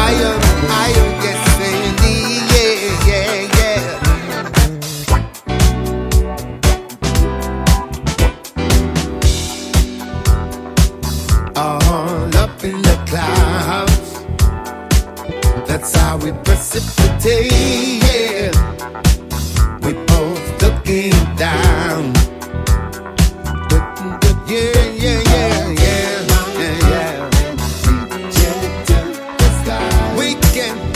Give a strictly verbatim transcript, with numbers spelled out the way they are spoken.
higher, higher, yes, indeed, yeah, yeah, yeah. All up in the clouds, that's how we precipitate, yeah. We both looking down, yeah, yeah, yeah, yeah, yeah, yeah. We can